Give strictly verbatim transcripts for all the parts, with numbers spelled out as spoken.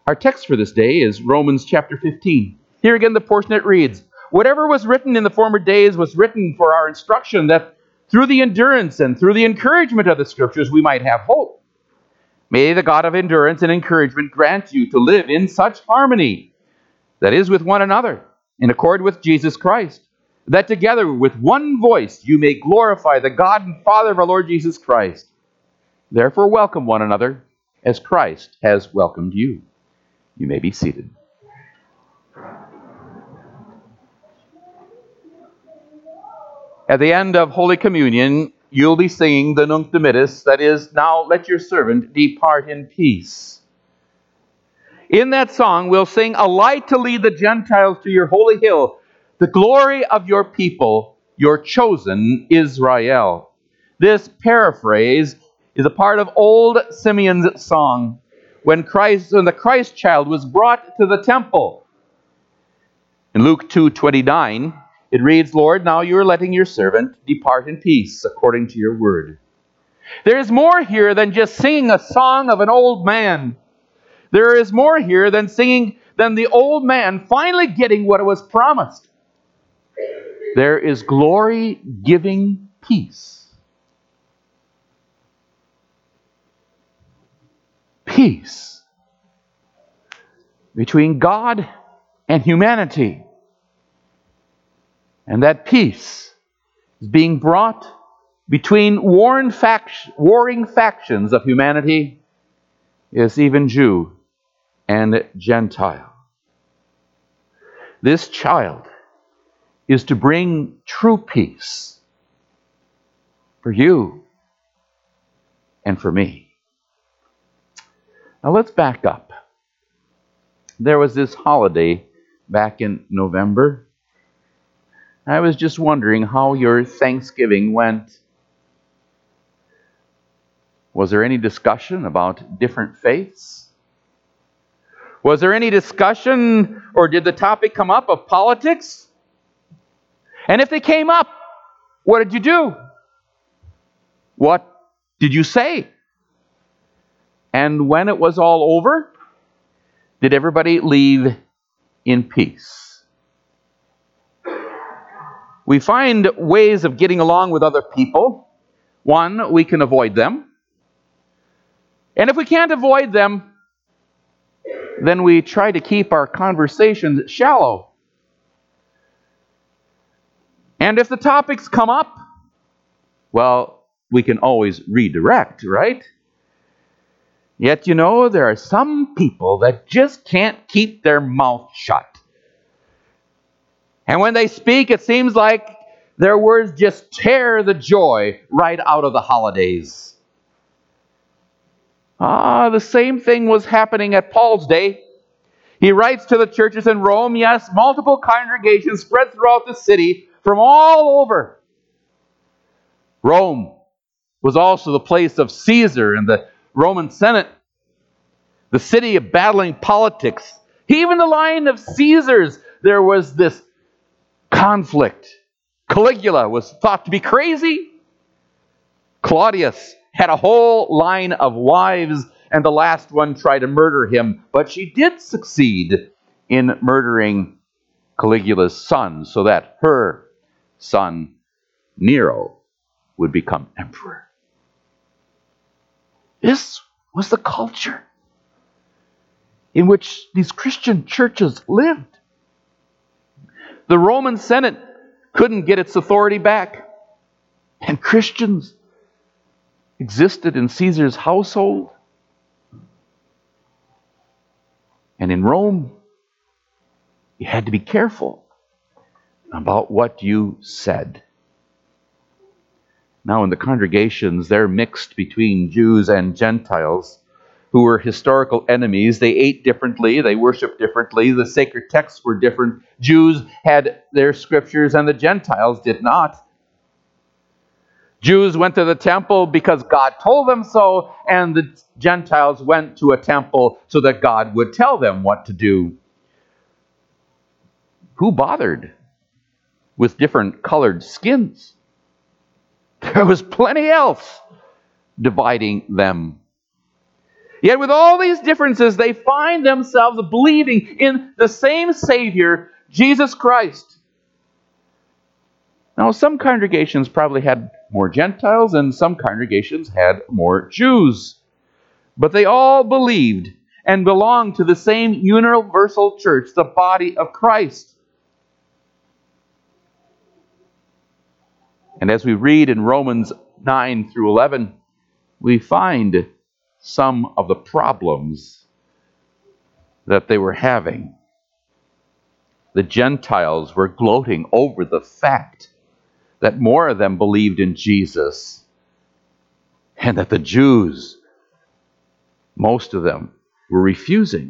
Our text for this day is Romans chapter fifteen. Here again the portion it reads, "Whatever was written in the former days was written for our instruction, that through the endurance and through the encouragement of the Scriptures we might have hope. May the God of endurance and encouragement grant you to live in such harmony, that is, with one another, in accord with Jesus Christ, that together with one voice you may glorify the God and Father of our Lord Jesus Christ. Therefore welcome one another, as Christ has welcomed you." You may be seated. At the end of Holy Communion, you'll be singing the Nunc Dimittis, that is, "Now let your servant depart in peace." In that song, we'll sing, "A light to lead the Gentiles to your holy hill, the glory of your people, your chosen Israel." This paraphrase is a part of old Simeon's song, when Christ, when the Christ child was brought to the temple. In Luke two twenty-nine, it reads, "Lord, now you are letting your servant depart in peace, according to your word." There is more here than just singing a song of an old man. There is more here than singing than the old man finally getting what was promised. There is glory-giving peace. Peace between God and humanity. And that peace is being brought between warring, fact- warring factions of humanity, yes, even Jew and Gentile. This child is to bring true peace for you and for me. Now let's back up. There was this holiday back in November. I was just wondering how your Thanksgiving went. Was there any discussion about different faiths? Was there any discussion, or did the topic come up, of politics? And if they came up, what did you do? What did you say? And when it was all over, did everybody leave in peace? We find ways of getting along with other people. One, we can avoid them. And if we can't avoid them, then we try to keep our conversations shallow. And if the topics come up, well, we can always redirect, right? Yet, you know, there are some people that just can't keep their mouth shut. And when they speak, it seems like their words just tear the joy right out of the holidays. Ah, the same thing was happening at Paul's day. He writes to the churches in Rome, yes, multiple congregations spread throughout the city from all over. Rome was also the place of Caesar and the Roman Senate, the city of battling politics. Even the line of Caesars, there was this conflict. Caligula was thought to be crazy. Claudius had a whole line of wives, and the last one tried to murder him, but she did succeed in murdering Caligula's son, so that her son, Nero, would become emperor. This was the culture in which these Christian churches lived. The Roman Senate couldn't get its authority back, and Christians existed in Caesar's household. And in Rome, you had to be careful about what you said. Now in the congregations, they're mixed between Jews and Gentiles who were historical enemies. They ate differently, they worshiped differently, the sacred texts were different. Jews had their scriptures and the Gentiles did not. Jews went to the temple because God told them so, and the Gentiles went to a temple so that God would tell them what to do. Who bothered with different colored skins? There was plenty else dividing them. Yet with all these differences, they find themselves believing in the same Savior, Jesus Christ. Now, some congregations probably had more Gentiles, and some congregations had more Jews. But they all believed and belonged to the same universal church, the body of Christ. And as we read in Romans nine through eleven, we find some of the problems that they were having. The Gentiles were gloating over the fact that more of them believed in Jesus, and that the Jews, most of them, were refusing.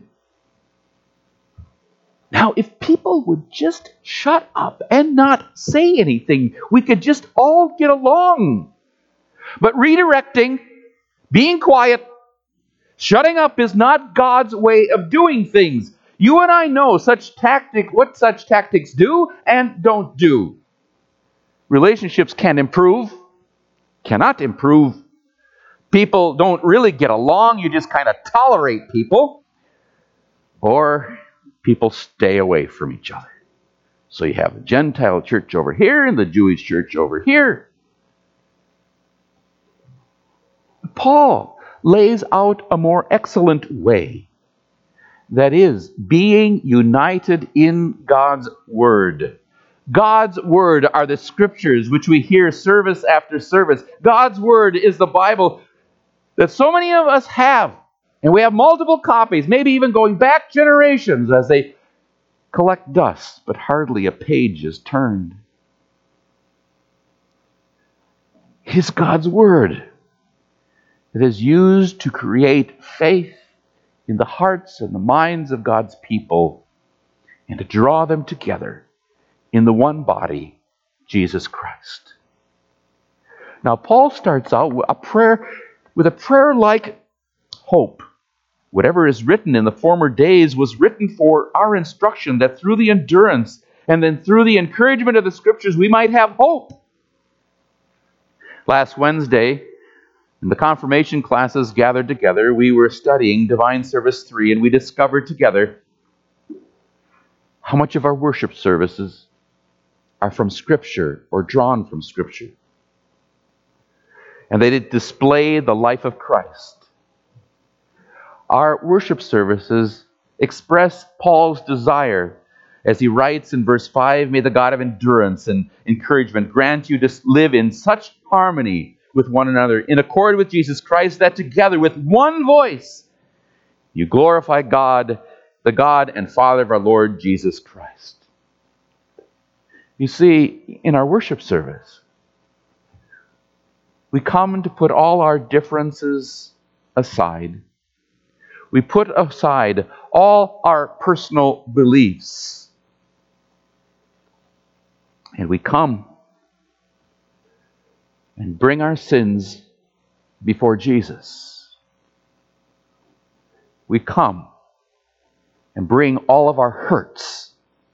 Now, if people would just shut up and not say anything, we could just all get along. But redirecting, being quiet, shutting up is not God's way of doing things. You and I know such tactic, what such tactics do and don't do. Relationships can improve, cannot improve. People don't really get along. You just kind of tolerate people. Or people stay away from each other. So you have the Gentile church over here and the Jewish church over here. Paul lays out a more excellent way. That is, being united in God's Word. God's Word are the Scriptures which we hear service after service. God's Word is the Bible that so many of us have. And we have multiple copies, maybe even going back generations as they collect dust, but hardly a page is turned. It is God's Word that is used to create faith in the hearts and the minds of God's people and to draw them together in the one body, Jesus Christ. Now, Paul starts out with a prayer, with a prayer like hope. Whatever is written in the former days was written for our instruction, that through the endurance and then through the encouragement of the Scriptures we might have hope. Last Wednesday, in the confirmation classes gathered together, we were studying Divine Service three, and we discovered together how much of our worship services are from Scripture or drawn from Scripture. And they did display the life of Christ. Our worship services express Paul's desire, as he writes in verse five, "May the God of endurance and encouragement grant you to live in such harmony with one another, in accord with Jesus Christ, that together with one voice you glorify God, the God and Father of our Lord Jesus Christ." You see, in our worship service, we come to put all our differences aside. We put aside all our personal beliefs. And we come and bring our sins before Jesus. We come and bring all of our hurts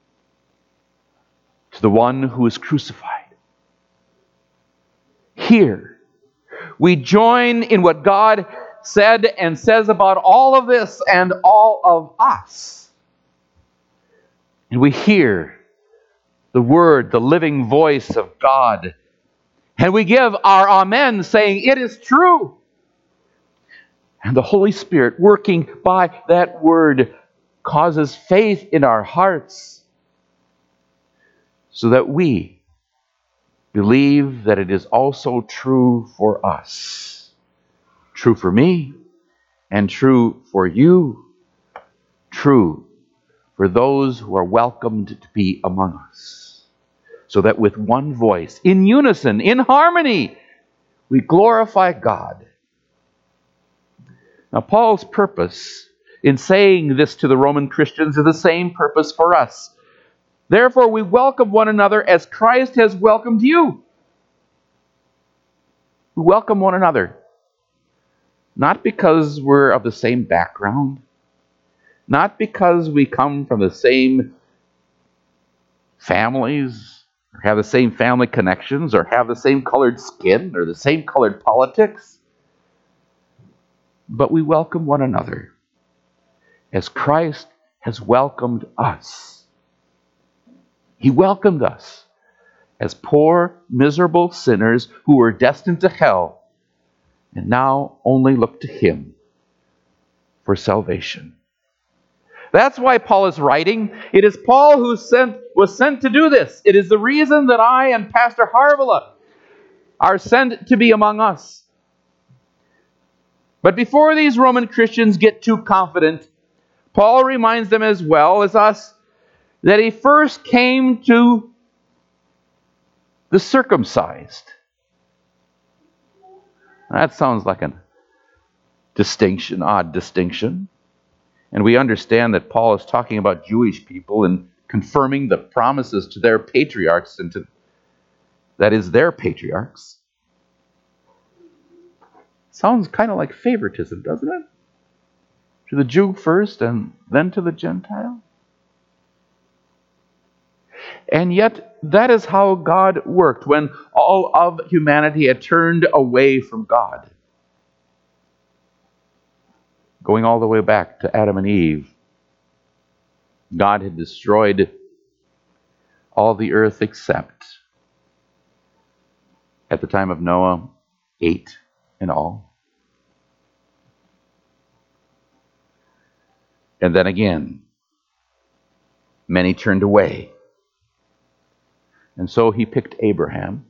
to the one who is crucified. Here, we join in what God said and says about all of this and all of us. And we hear the Word, the living voice of God. And we give our amen, saying, "It is true." And the Holy Spirit, working by that Word, causes faith in our hearts, so that we believe that it is also true for us. True for me, and true for you. True for those who are welcomed to be among us. So that with one voice, in unison, in harmony, we glorify God. Now, Paul's purpose in saying this to the Roman Christians is the same purpose for us. Therefore, we welcome one another as Christ has welcomed you. We welcome one another. Not because we're of the same background. Not because we come from the same families, or have the same family connections, or have the same colored skin, or the same colored politics. but we welcome one another as Christ has welcomed us. He welcomed us as poor, miserable sinners who were destined to hell, and now only look to Him for salvation. That's why Paul is writing. It is Paul who sent, was sent to do this. It is the reason that I and Pastor Harvilla are sent to be among us. But before these Roman Christians get too confident, Paul reminds them as well as us that he first came to the circumcised. That sounds like a distinction, odd distinction. And we understand that Paul is talking about Jewish people and confirming the promises to their patriarchs and to, that is, their patriarchs. Sounds kind of like favoritism, doesn't it? To the Jew first and then to the Gentile. And yet, that is how God worked when all of humanity had turned away from God. Going all the way back to Adam and Eve, God had destroyed all the earth except, at the time of Noah, eight in all. And then again, many turned away. And so He picked Abraham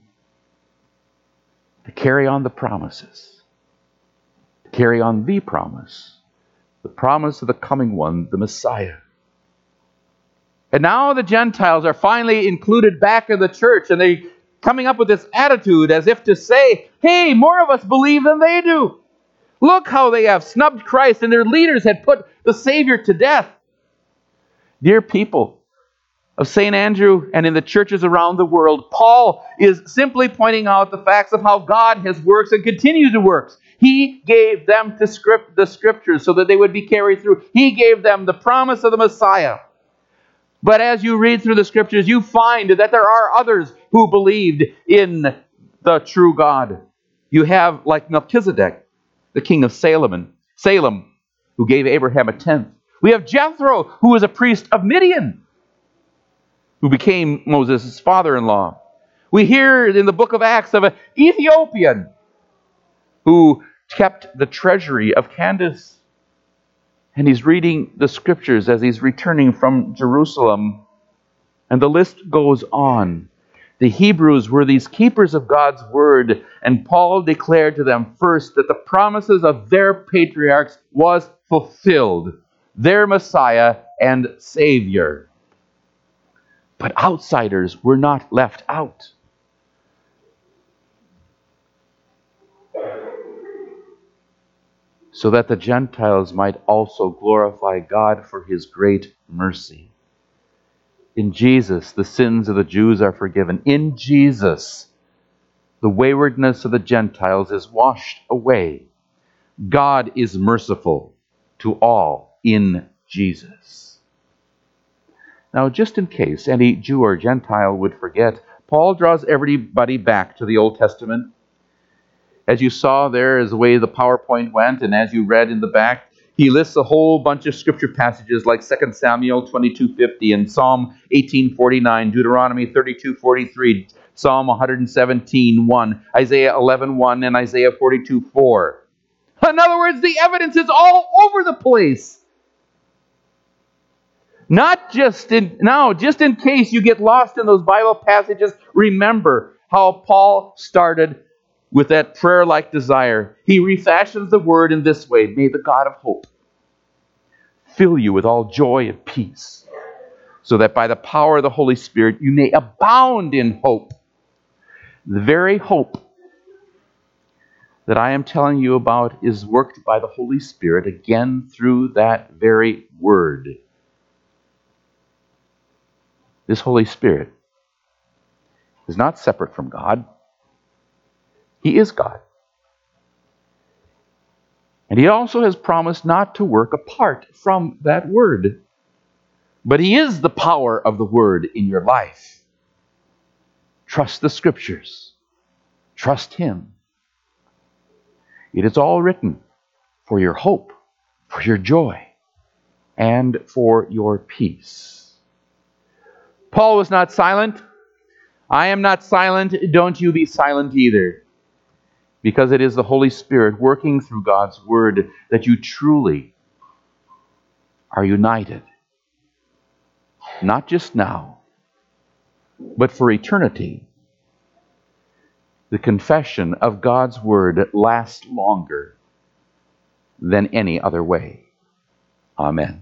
to carry on the promises, to carry on the promise, the promise of the coming one, the Messiah. And now the Gentiles are finally included back in the church, and they're coming up with this attitude as if to say, hey, more of us believe than they do. Look how they have snubbed Christ, and their leaders had put the Savior to death. Dear people of Saint Andrew and in the churches around the world, Paul is simply pointing out the facts of how God has worked and continues to work. He gave them to script, the Scriptures so that they would be carried through. He gave them the promise of the Messiah. But as you read through the Scriptures, you find that there are others who believed in the true God. You have, like Melchizedek, the king of Salem, Salem, who gave Abraham a tenth. We have Jethro, who was a priest of Midian, who became Moses' father-in-law. We hear in the book of Acts of an Ethiopian who kept the treasury of Candace. And he's reading the Scriptures as he's returning from Jerusalem. And the list goes on. The Hebrews were these keepers of God's word, and Paul declared to them first that the promises of their patriarchs was fulfilled, their Messiah and Savior. But outsiders were not left out. So that the Gentiles might also glorify God for His great mercy. In Jesus, the sins of the Jews are forgiven. In Jesus, the waywardness of the Gentiles is washed away. God is merciful to all in Jesus. Now, just in case any Jew or Gentile would forget, Paul draws everybody back to the Old Testament. As you saw there is the way the PowerPoint went, and as you read in the back, he lists a whole bunch of scripture passages like Second Samuel twenty-two fifty and Psalm eighteen forty-nine, Deuteronomy thirty-two forty-three, Psalm one seventeen one, Isaiah eleven one, and Isaiah forty-two four. In other words, the evidence is all over the place. Not just in, now, just in case you get lost in those Bible passages, remember how Paul started with that prayer-like desire. He refashions the word in this way: may the God of hope fill you with all joy and peace, so that by the power of the Holy Spirit you may abound in hope. The very hope that I am telling you about is worked by the Holy Spirit, again through that very word. This Holy Spirit is not separate from God. He is God. And He also has promised not to work apart from that word. But He is the power of the word in your life. Trust the Scriptures. Trust Him. It is all written for your hope, for your joy, and for your peace. Paul was not silent. I am not silent. Don't you be silent either. Because it is the Holy Spirit working through God's Word that you truly are united. Not just now, but for eternity. The confession of God's Word lasts longer than any other way. Amen.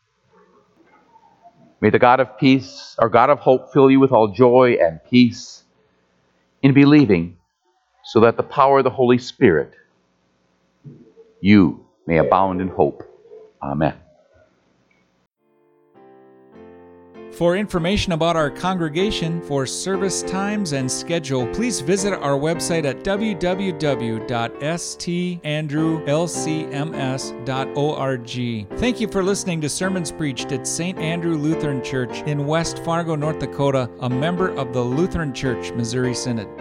May the God of peace, or God of hope, fill you with all joy and peace in believing, so that the power of the Holy Spirit, you may abound in hope. Amen. For information about our congregation, for service times and schedule, please visit our website at w w w dot s t andrew l c m s dot org. Thank you for listening to sermons preached at Saint Andrew Lutheran Church in West Fargo, North Dakota, a member of the Lutheran Church Missouri Synod.